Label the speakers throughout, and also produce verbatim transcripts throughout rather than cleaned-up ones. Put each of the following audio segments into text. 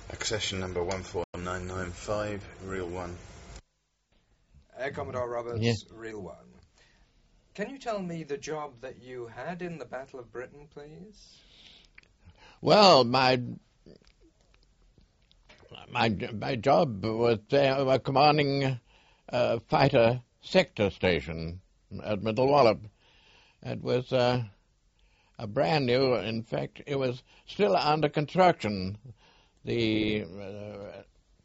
Speaker 1: Accession number one four nine nine five, Real One.
Speaker 2: Air Commodore Roberts,
Speaker 3: Yeah.
Speaker 2: Real One. Can you tell me the job that you had in the Battle of Britain, please?
Speaker 3: Well, my my my job was uh, was commanding a fighter sector station at Middle Wallop. It was uh, a brand new. In fact, it was still under construction. The uh,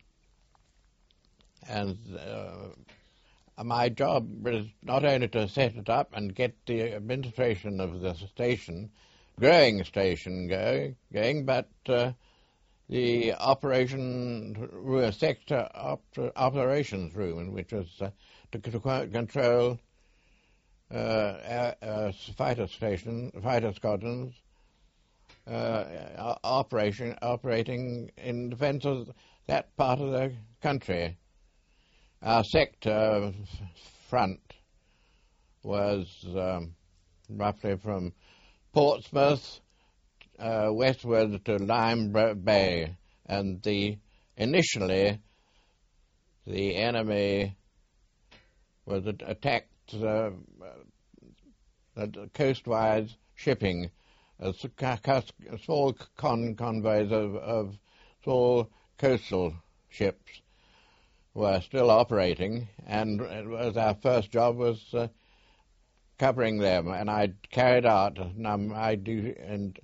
Speaker 3: and uh, my job was not only to set it up and get the administration of the station, growing station going, going but uh, the operation sector op operations room, which was uh, to, to control uh, uh, uh, fighter station, fighter squadrons, uh, operation operating in defence of that part of the country. Our sector front was um, roughly from Portsmouth uh, westward to Lyme Bay, and the initially the enemy was attacked uh, uh, coastwise shipping, uh, small con convoys of, of small coastal ships were still operating, and it was our first job was uh, covering them, and I carried out um, I do and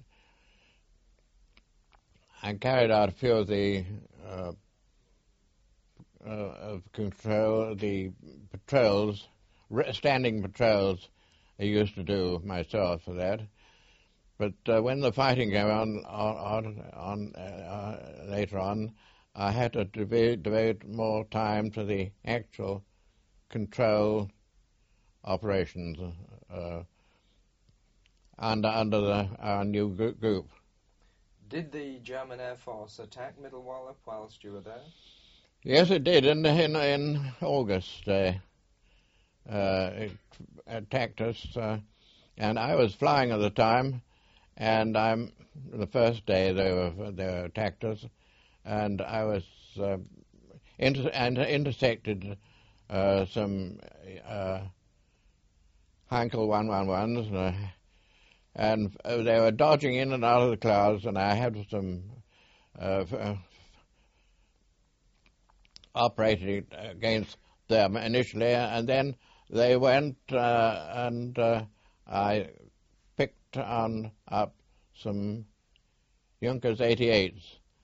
Speaker 3: I carried out a few of the uh, uh, of control the patrols, standing patrols. I used to do myself for that. But uh, when the fighting came on, on, on uh, later on, I had to devote, devote more time to the actual control operations uh, under under the, our new group.
Speaker 2: Did the German Air Force attack Middle Wallop whilst you were there?
Speaker 3: Yes, it did. In in, in August, uh, uh, it attacked us, uh, and I was flying at the time. And I'm the first day they were they attacked us, and I was uh, inter and intersected uh, some uh, Heinkel one one ones, uh, and they were dodging in and out of the clouds, and I had some uh, uh, operating against them initially, and then they went uh, and uh, I picked on up some Junkers eighty-eights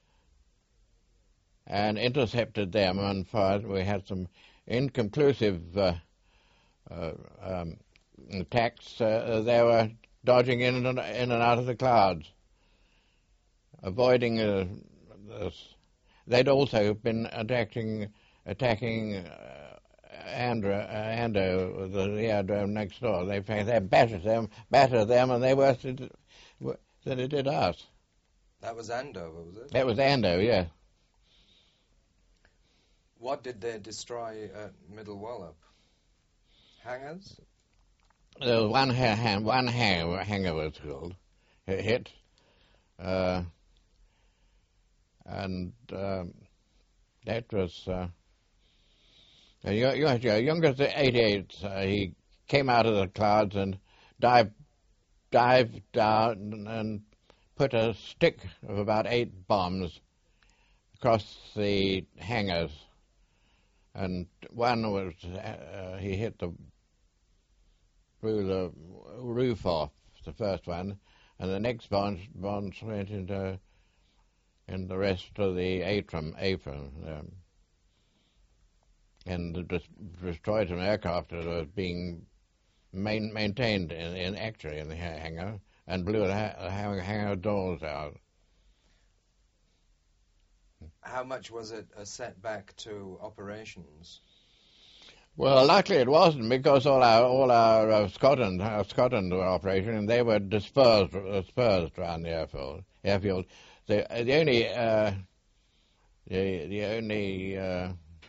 Speaker 3: and intercepted them, and fired. We had some inconclusive uh, uh, um, attacks. Uh, they were dodging in and, in and out of the clouds, avoiding uh, this. They'd also been attacking, attacking uh, Andra, uh, Ando, the, the aerodrome next door. They they battered them, battered them, and they worse than it did us.
Speaker 2: That was Andover, was it?
Speaker 3: That was Ando, yeah.
Speaker 2: What did they destroy at Middle Wallop? Hangars?
Speaker 3: There was one ha one hangar, hangar was killed, hit, uh, and um, that was. Uh, You, you, Junkers eighty-eight, uh, he came out of the clouds and dived, dived down and put a stick of about eight bombs across the hangars. And one was, uh, he hit the, blew the roof off, the first one, and the next bombs, bombs went into in the rest of the apron. apron um, and destroyed some aircraft that was being main, maintained in, in actually in the hangar, and blew the ha hangar doors out.
Speaker 2: How much was it a setback to operations?
Speaker 3: Well, luckily it wasn't, because all our all our uh, Scotland our Scotland were operating, and they were dispersed dispersed around the airfield. Airfield. The the only uh, the the only uh,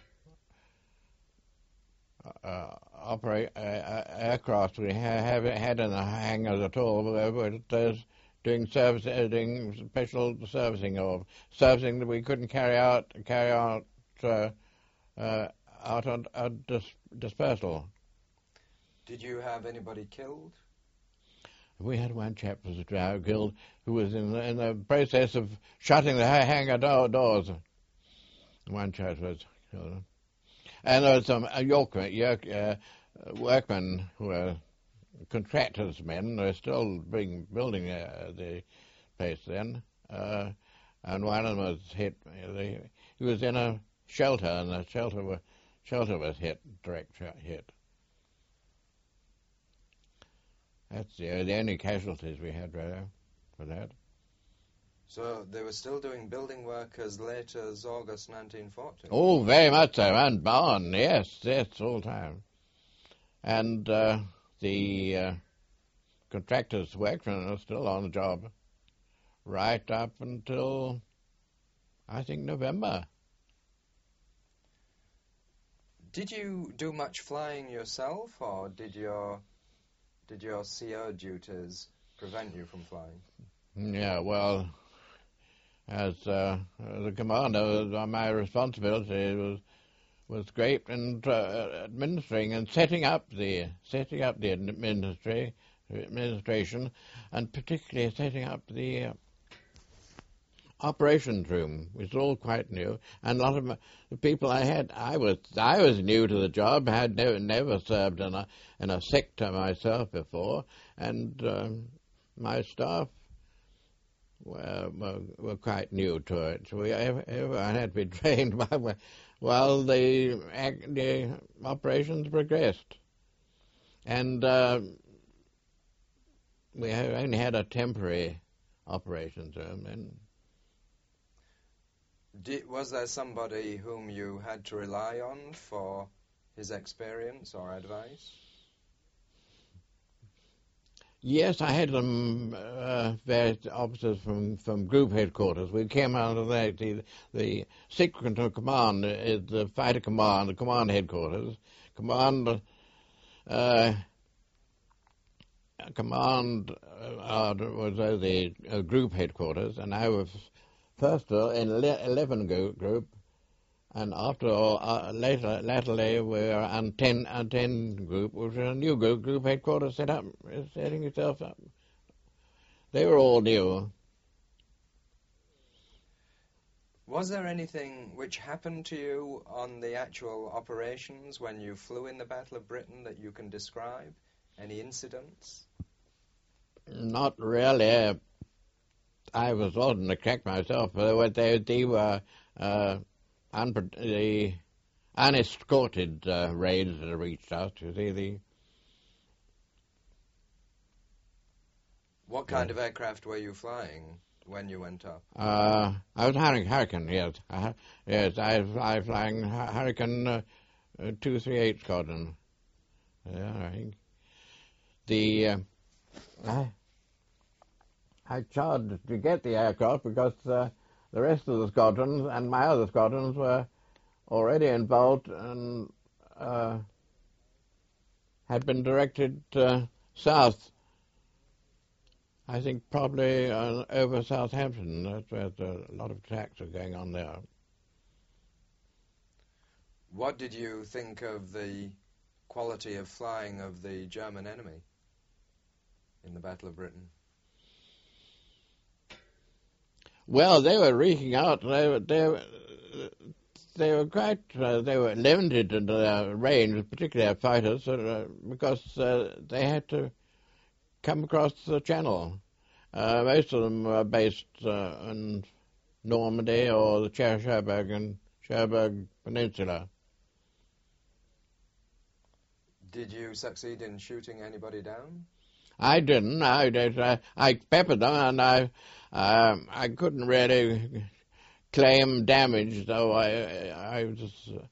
Speaker 3: Uh, operate uh, uh, aircraft we ha have had in the hangars at all were those doing service, uh, doing special servicing of servicing that we couldn't carry out carry out uh, uh, out on, on dis- dispersal.
Speaker 2: Did you have anybody killed?
Speaker 3: We had one chap who was uh, killed who was in the, in the process of shutting the ha- hangar do- doors. One chap was killed. And there was some uh, York, York, uh, workmen who were contractors' men. They were still being, building uh, the place then. Uh, and one of them was hit. He was in a shelter, and the shelter, were, shelter was hit, direct hit. That's the, the only casualties we had, really, for that.
Speaker 2: So they were still doing building work as late as August nineteen forty?
Speaker 3: Oh, very much so, and barn, yes, yes, all the time. And uh, the uh, contractors' workmen are still on the job right up until, I think, November.
Speaker 2: Did you do much flying yourself, or did your did your C O duties prevent you from flying?
Speaker 3: Yeah, well, as uh, the commander, my responsibility was was great in uh, administering and setting up the setting up the administry administration, and particularly setting up the uh, operations room, which was all quite new. And a lot of the people I had, I was I was new to the job, had never never served in a in a sector myself before, and um, my staff were, were were quite new to it. So we everyone had to be trained by while the the operations progressed, and uh, we only had a temporary operations room. And
Speaker 2: Did, was there somebody whom you had to rely on for his experience or advice?
Speaker 3: Yes, I had some uh, various officers from, from group headquarters. We came out of that. The, the secret of command is the fighter command, the command headquarters. Command, uh, command uh, was uh, the uh, group headquarters, and I was first of all in eleven group, and after all, uh, later, latterly we were on ten, on ten group, which was a new group, group headquarters set up, setting itself up. They were all new.
Speaker 2: Was there anything which happened to you on the actual operations when you flew in the Battle of Britain that you can describe? Any incidents?
Speaker 3: Not really. I was on the crack myself, but they, they were uh, unpro- the unescorted uh, raids that reached us. You see, the
Speaker 2: What kind yeah. of aircraft were you flying when you went up?
Speaker 3: Uh, I was flying Hurricane. Yes, uh, yes, I was, I was flying Hurricane uh, uh, two three eight Squadron. Yeah, I think the uh, I. I charged to get the aircraft because uh, the rest of the squadrons and my other squadrons were already involved and uh, had been directed uh, south. I think probably uh, over Southampton. That's where the, a lot of attacks are going on there.
Speaker 2: What did you think of the quality of flying of the German enemy in the Battle of Britain?
Speaker 3: Well, they were reaching out. They were they were, they were quite uh, they were limited in their range, particularly our fighters, uh, because uh, they had to come across the Channel. Uh, most of them were based uh, in Normandy or the Cherbourg and Cherbourg Peninsula.
Speaker 2: Did you succeed in shooting anybody down?
Speaker 3: I didn't. I did. I, I peppered them, and I. Um, I couldn't really claim damage, though I, I was. Uh,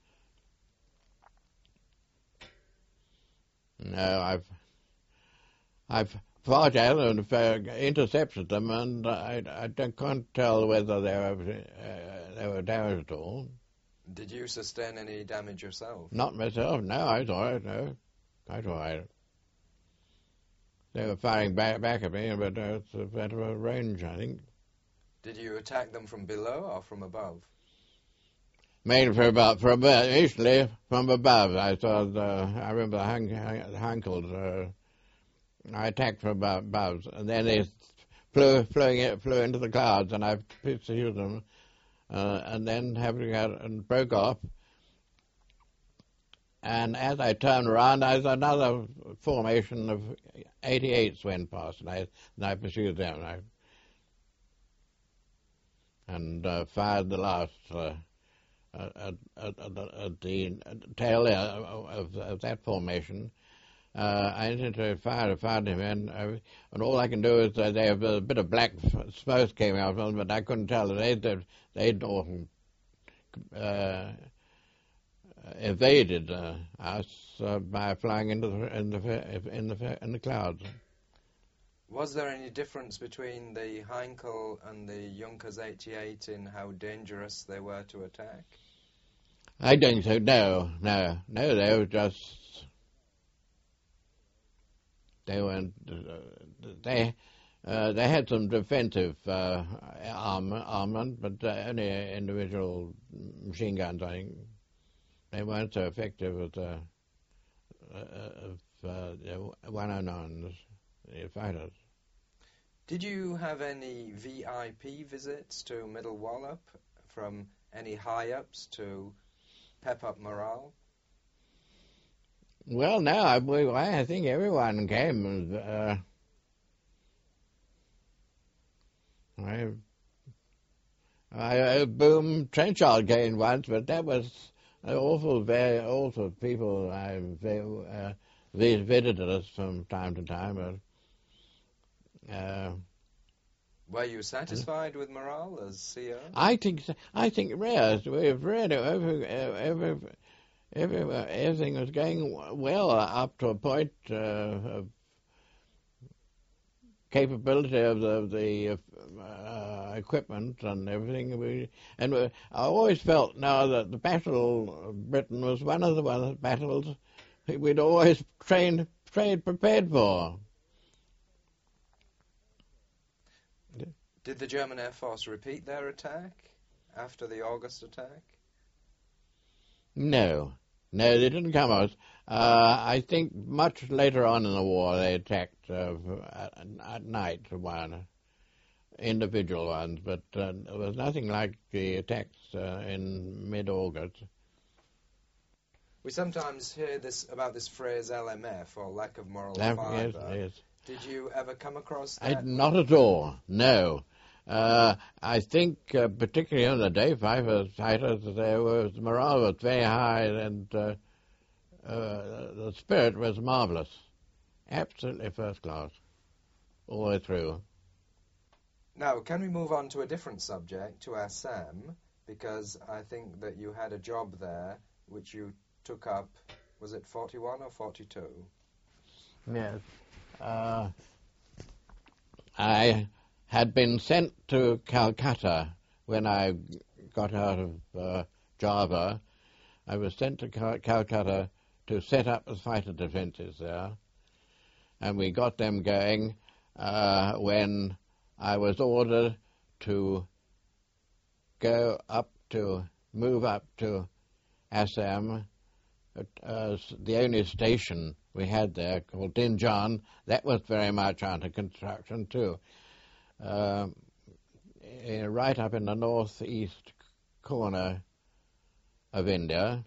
Speaker 3: no, I've, I've fought out and intercepted them, and I, I can't tell whether they were uh, they were damaged at all.
Speaker 2: Did you sustain any damage yourself?
Speaker 3: Not myself. No, I was all right. No, quite all right. they were firing back, back at me, but uh, it's a better range, I think.
Speaker 2: Did you attack them from below or from above?
Speaker 3: Mainly from above, from above, usually from above. I thought, uh, I remember the hung, Hunkles, uh, I attacked from above, above, and then they flew, flew, flew into the clouds, and I pursued them, uh, and then having out and broke off. And as I turned around, there was another formation of eighty-eights went past, and I, and I pursued them, and, I, and uh, fired the last. Uh, At, at, at, at the tail of, of that formation, uh, I entered a fire to find him, and, uh, and all I can do is uh, they have a bit of black smoke came out from them, but I couldn't tell. They'd, they'd often uh, evaded uh, us uh, by flying into the, in, the, in, the, in the clouds.
Speaker 2: Was there any difference between the Heinkel and the Junkers eighty-eight in how dangerous they were to attack?
Speaker 3: I don't think so. No, no, no. They were just. They weren't. Uh, they uh, they had some defensive uh, arm, armament, but uh, only individual machine guns. I think they weren't so effective as the uh, uh, the one oh nines, the fighters.
Speaker 2: Did you have any V I P visits to Middle Wallop, from any high-ups to pep up morale?
Speaker 3: Well, no, I believe I think everyone came. Uh, I, I, Boom Trenchard came once, but that was an awful, very awful people. I uh, visited us from time to time. But, Uh,
Speaker 2: Were you satisfied with morale as C O?
Speaker 3: I think I think yes. We've read every, every, every, everything was going well up to a point uh, of capability of the, the uh, equipment and everything. We, and we, I always felt now that the Battle of Britain was one of the one of the battles we'd always trained trained prepared for.
Speaker 2: Did the German Air Force repeat their attack after the August attack?
Speaker 3: No. No, they didn't come out. Uh, I think much later on in the war they attacked uh, at, at night, one, individual ones, but uh, there was nothing like the attacks uh, in mid-August.
Speaker 2: We sometimes hear this about this phrase L M F, or lack of moral
Speaker 3: That,
Speaker 2: fibre.
Speaker 3: yes, yes.
Speaker 2: Did you ever come across
Speaker 3: I,
Speaker 2: that?
Speaker 3: not at all, no. Uh, I think, uh, particularly on the day five fighters, there was morale was very high, and uh, uh, the spirit was marvelous, absolutely first class, all the way through.
Speaker 2: Now, can we move on to a different subject, to Assam, because I think that you had a job there which you took up. Was it forty-one or forty-two?
Speaker 3: Yes. Uh, I had been sent to Calcutta when I got out of uh, Java. I was sent to Cal- Calcutta to set up the fighter defences there, and we got them going uh, when I was ordered to go up to, move up to Assam, uh, the only station we had there called Dinjan. That was very much under construction too. Uh, right up in the northeast corner of India,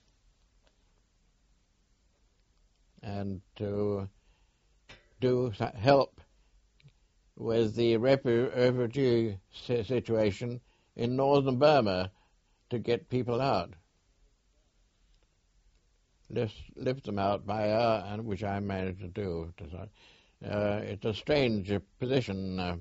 Speaker 3: and to do help with the refugee situation in northern Burma to get people out. Lift, lift them out by air, and which I managed to do. Uh, it's a strange position. Uh,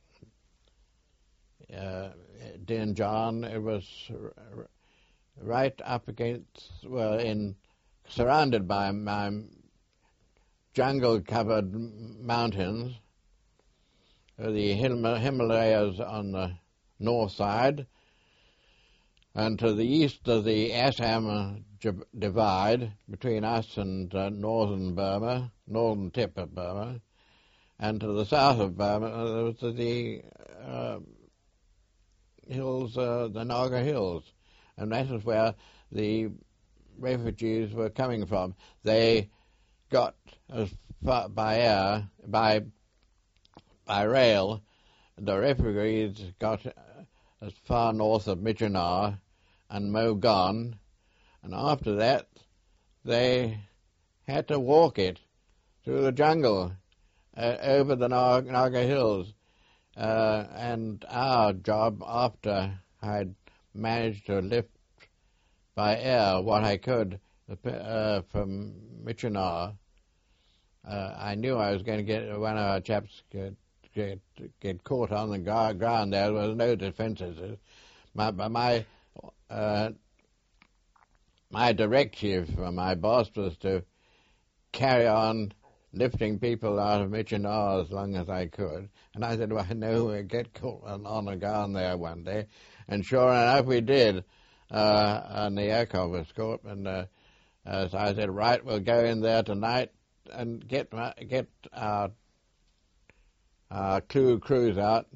Speaker 3: uh, Dinjan, it was r- right up against, well, in surrounded by my jungle-covered mountains, uh, the Him- Himalayas on the north side, and to the east of the Assam divide between us and uh, northern Burma, northern tip of Burma, and to the south of Burma there was the uh, hills, uh, the Naga Hills, and that is where the refugees were coming from. They got as far by air, by by rail. The refugees got as far north of Myitkyina and Mogon, and after that they had to walk it through the jungle uh, over the Naga Hills. Uh, and our job, after I'd managed to lift by air what I could uh, from Myitkyina, uh, I knew I was going to get one of our chaps get get, get caught on the ground. There was no defences. My my uh, my directive from my boss was to carry on lifting people out of Myitkyina as long as I could. And I said, well, I know we'll get caught on, on the ground there one day. And sure enough, we did. Uh, and the aircraft was caught. And uh, uh, so I said, right, we'll go in there tonight and get my, get our, our crew crews out.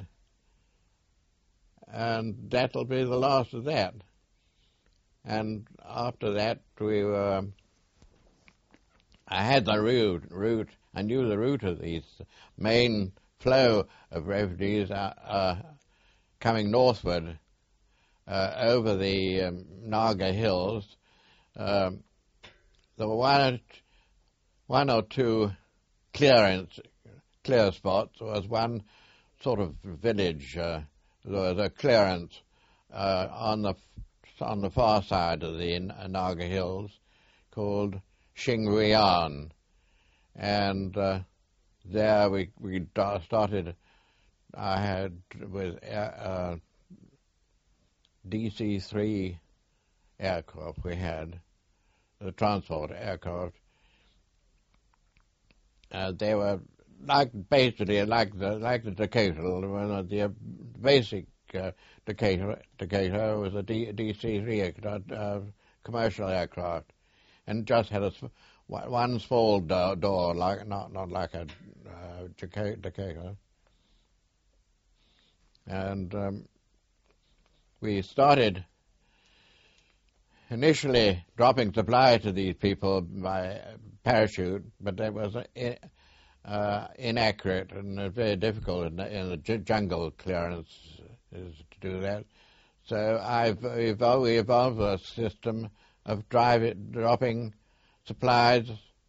Speaker 3: And that'll be the last of that. And after that, we were... I had the route, route. I knew the route of these main flow of refugees uh, uh, coming northward uh, over the um, Naga Hills. Um, there were one, one or two clearance, clear spots. There was one sort of village. Uh, there was a clearance uh, on the on the far side of the Naga Hills called Xingguian, and uh, there we we started. I had with uh, D C three aircraft. We had the transport aircraft. Uh, they were like basically like the like the Decatur. The basic uh, Decatur Decatur was a D, D C three aircraft, uh, commercial aircraft. And just had a one small door, door like not not like a uh, Decatur. And um, we started initially dropping supply to these people by parachute, but that was uh, inaccurate and very difficult in the, in the jungle clearance is to do that. So I've evolved, we evolved a system of drive it, dropping supplies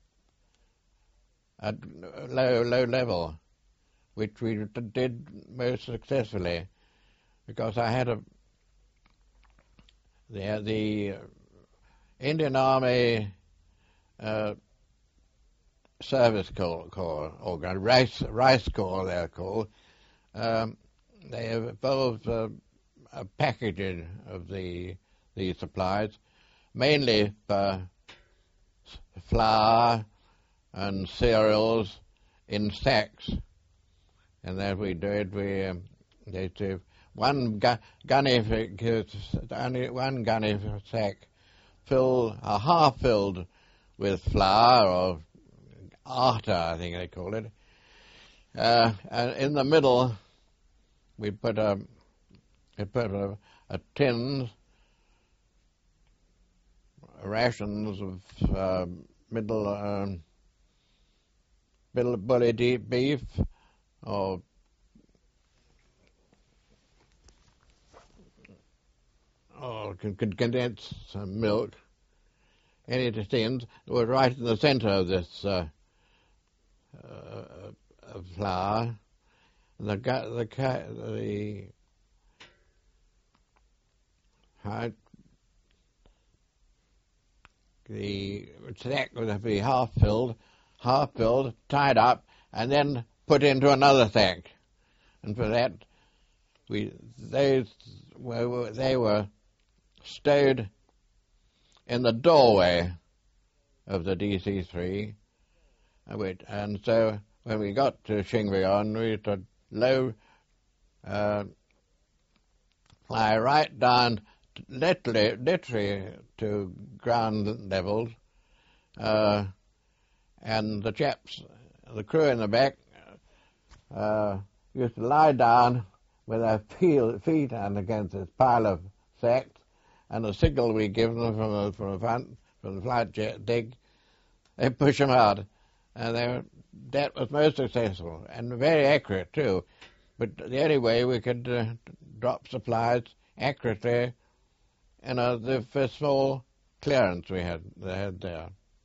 Speaker 3: at low low level, which we did most successfully, because I had a the the Indian Army uh, Service Corps, Corps or Rice Rice Corps they're called. Um, they evolved uh, a packaging of the the supplies, mainly for flour and cereals in sacks, and that we did. We um, they do one gu- gunny only one gunny sack filled a half filled with flour or atta, I think they call it, uh, and in the middle we put a we put a, a tins. Rations of uh, middle, uh, middle bully deep beef or or condensed milk, any tins, were right in the centre of this uh, uh, flour. The the the the The sack would be half filled, half filled, tied up, and then put into another sack. And for that, we they were they were stowed in the doorway of the D C three, and so when we got to Xingguian, we had low uh, fly right down. Literally, literally to ground levels, uh, and the chaps, the crew in the back, uh, used to lie down with their feet and against this pile of sacks, and the signal we give them from the, from the front, from the flight jet dig, they push them out. And they were, that was most successful and very accurate too. But the only way we could uh, drop supplies accurately in a, the first small clearance we had, they had there.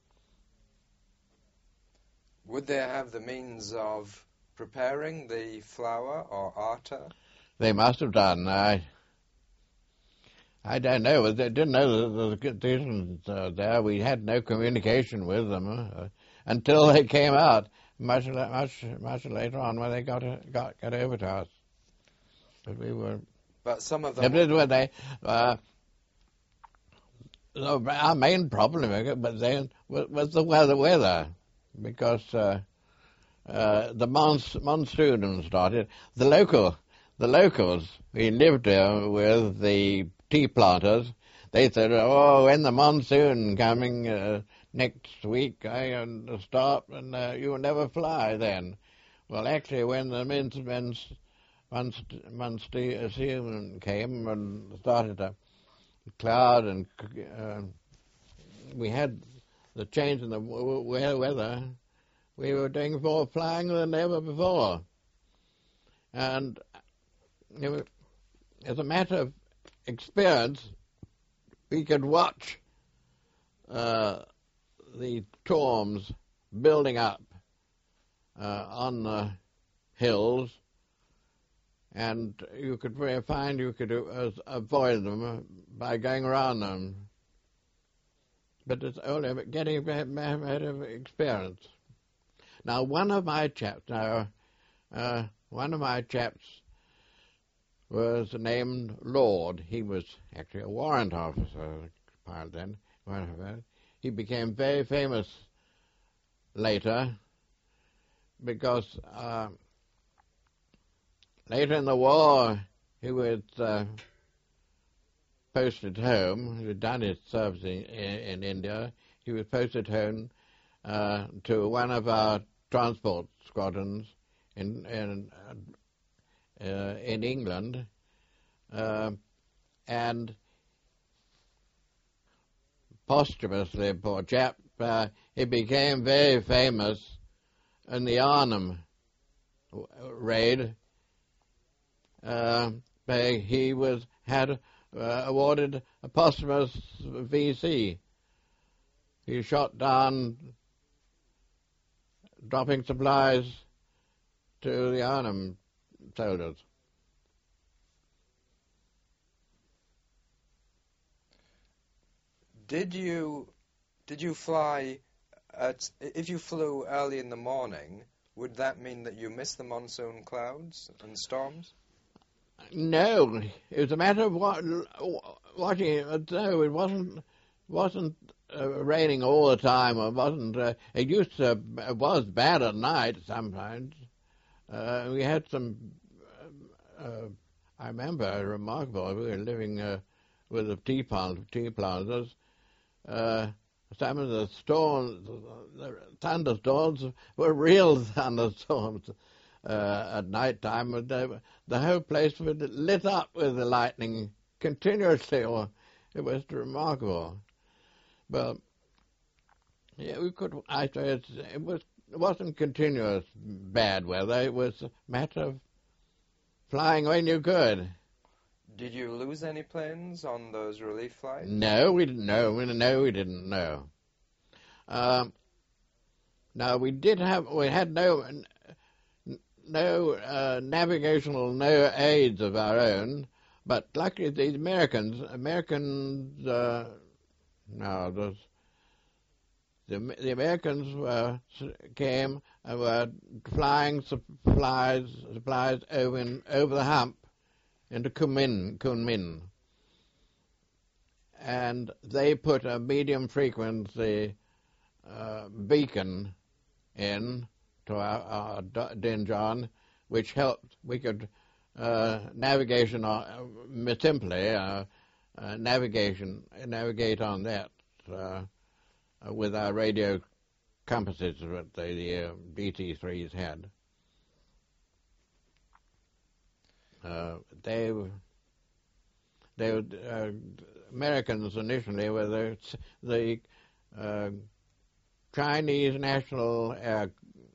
Speaker 2: Would they have the means of preparing the flour or atta?
Speaker 3: They must have done. I I don't know. They didn't know the, the conditions uh, there. We had no communication with them uh, until they came out. Much much much later on, when they got got got over to us. But we were.
Speaker 2: But some of them.
Speaker 3: Were they? Uh, our main problem, but then was the weather. Weather. Because uh, uh, the mons- monsoon started. The local, the locals we lived there with, the tea planters, they said, "Oh, when the monsoon coming uh, next week, I uh, stop and uh, you will never fly then." Well, actually, when the monsoon came and started to cloud, and uh, we had the change in the weather, we were doing more flying than ever before. And it was, as a matter of experience, we could watch uh, the storms building up uh, on the hills, and you could find you could uh, avoid them by going around them. But it's only getting a matter of experience. Now, one of my chaps, now, uh, one of my chaps was named Lord. He was actually a warrant officer, pilot then. He became very famous later because uh, later in the war he was uh, posted home. He had done his service in, in India. He was posted home uh, to one of our transport squadrons in in, uh, in England, uh, and posthumously, poor chap, uh, he became very famous in the Arnhem raid. Uh, he was had uh, awarded a posthumous V C. He shot down dropping supplies to the Arnhem soldiers.
Speaker 2: Did you did you fly at, if you flew early in the morning, would that mean that you missed the monsoon clouds and storms?
Speaker 3: No, it was a matter of what, watching it. No, it wasn't wasn't uh, raining all the time. It wasn't. Uh, it used to. It was bad at night sometimes. Uh, we had some. Uh, uh, I remember remarkable. We were living uh, with the tea plant, tea planters. Uh, some of the storms, the thunderstorms, were real thunderstorms. Uh, at night time, the, the whole place was lit up with the lightning continuously. Or it was remarkable. But yeah, we could. I suppose it was. It wasn't continuous bad weather. It was a matter of flying when you could.
Speaker 2: Did you lose any planes on those relief flights?
Speaker 3: No, we didn't know. No, we didn't know. Um, now we did have. We had no. No uh, navigational, no aids of our own, but luckily the Americans, Americans, uh, no, those, the the Americans were came and were flying supplies supplies over in, over the hump into Kunming, Kunming, and they put a medium frequency uh, beacon in to our, our Dinjan, which helped. We could uh, navigation uh, simply uh, uh, navigation navigate on that uh, with our radio compasses that the, the uh, D T threes had. Uh, they they were, uh, Americans initially were the, the uh, Chinese National Air,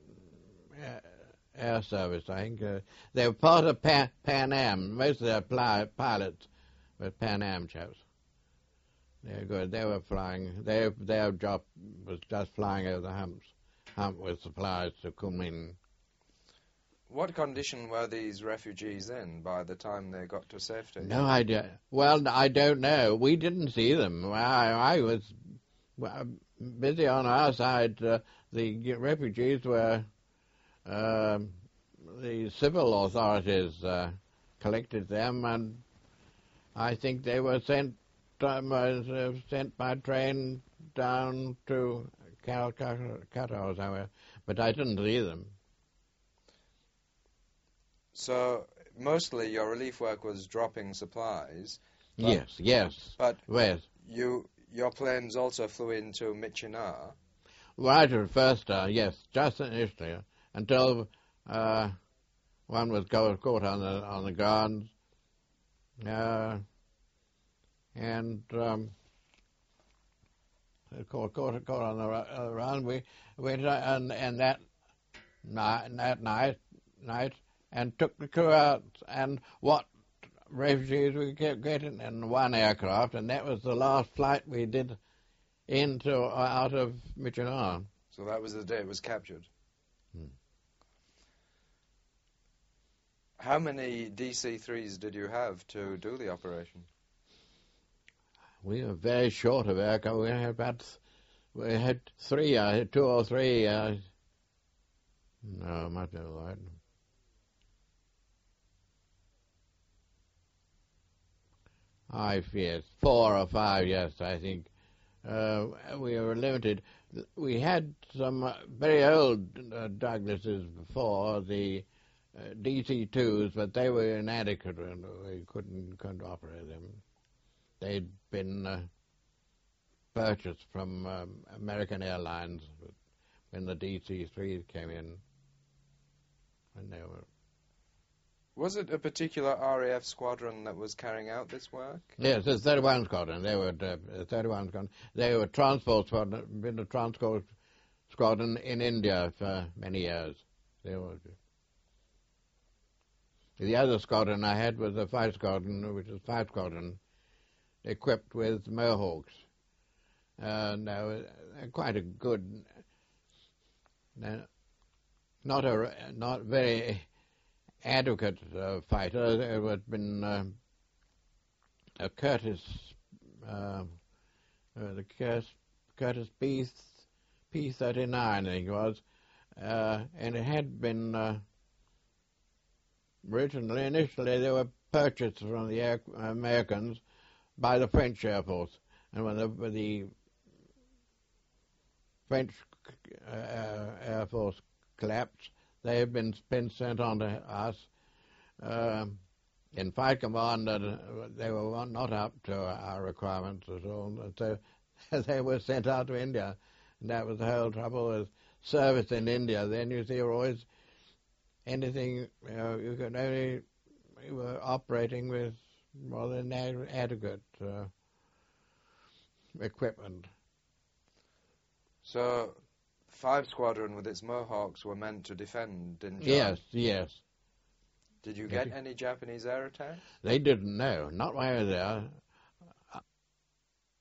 Speaker 3: Air Service, I think. Uh, they were part of Pan, Pan Am. Most of their pli- pilots were Pan Am chaps. They were good. They were flying. Their their job was just flying over the humps, hump with supplies to Kunming.
Speaker 2: What condition were these refugees in by the time they got to safety?
Speaker 3: No idea. Well, I don't know. We didn't see them. I, I was busy on our side. Uh, the refugees were, uh, the civil authorities uh, collected them, and I think they were sent, um, uh, sent by train down to Calcutta or somewhere, but I didn't see them.
Speaker 2: So, mostly your relief work was dropping supplies. But,
Speaker 3: yes, yes.
Speaker 2: But
Speaker 3: yes.
Speaker 2: you, your planes also flew into Myitkyina.
Speaker 3: Right at first, uh, yes, just initially, until uh, one was caught on the on the ground, uh, and um, caught, caught, caught on the run. We went and and that night, that night, night. and took the crew out, and what refugees we kept getting in one aircraft, and that was the last flight we did into or out of Myitkyina.
Speaker 2: So that was the day it was captured.
Speaker 3: Hmm.
Speaker 2: How many D C threes did you have to do the operation?
Speaker 3: We were very short of aircraft. We had about, we had three, I had two or three. Uh, no, much of that. Five, yes, four or five, yes, I think. Uh, we were limited. We had some uh, very old uh, Douglases before, the uh, D C twos, but they were inadequate and we couldn't, couldn't operate them. They'd been uh, purchased from um, American Airlines when the D C threes came in. And they were.
Speaker 2: Was it a particular R A F squadron that was carrying out this work?
Speaker 3: Yes, the thirty-one Squadron. They were uh, thirty-one Squadron. They were transport squadron. Been a transport squadron in India for many years. They were. The other squadron I had was the fight squadron, which is fight squadron, equipped with Mohawks, and they were quite a good. Uh, not a not very adequate uh, fighter. There had been uh, a Curtis, uh, uh, the Curtis, Curtis B P thirty-nine, I think it was, uh, and it had been uh, originally, initially, they were purchased from the Air, Americans by the French Air Force, and when the, when the French uh, Air Force collapsed, they have been, been sent on to us. Uh, in Fight Command, uh, they were not up to our requirements at all. So they were sent out to India. And that was the whole trouble with service in India. Then you see, you're always anything, you know, you could only, we were operating with more than adequate uh, equipment.
Speaker 2: So, five Squadron with its Mohawks were meant to defend, didn't you?
Speaker 3: Yes, yes.
Speaker 2: Did you get any Japanese air attacks?
Speaker 3: They didn't know. Not while I was there.